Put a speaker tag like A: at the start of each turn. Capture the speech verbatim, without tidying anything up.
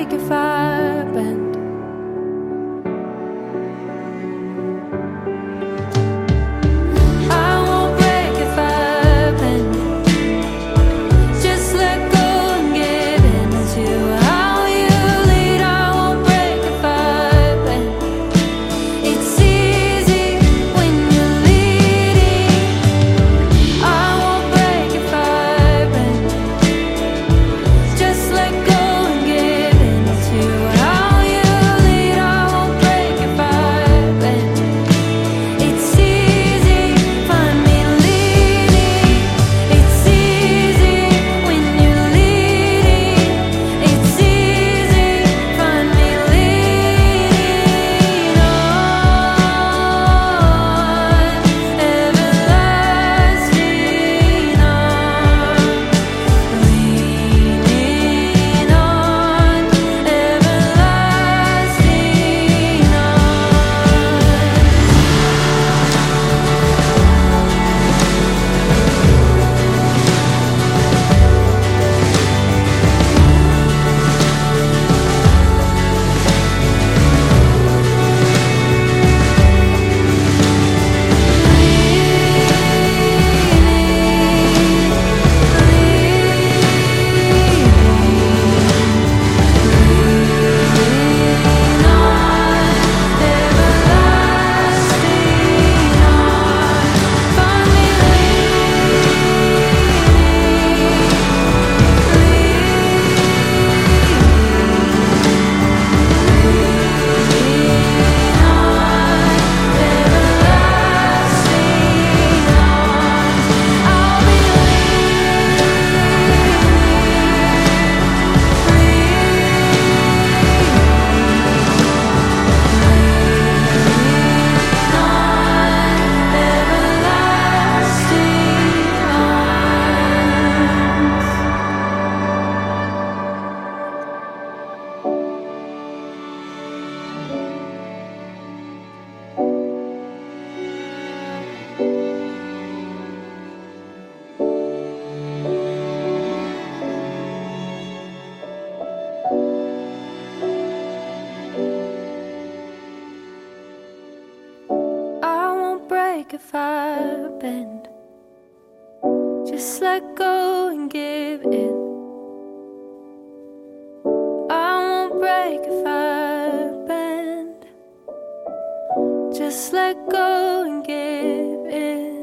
A: break if I bend. I won't break if I bend. Just let go and give in to how you lead. I won't break if I bend. It's easy when you're leading. I won't break if I bend. Just let go and give in to how you lead. I won't break if I bend. It's easy, find me leading. It's easy when you're leading. It's easy, find me leading on, everlasting arms, leaning on, everlasting I won't break if I bend. Just let go and give in. I won't break if I bend. Just let go and give in.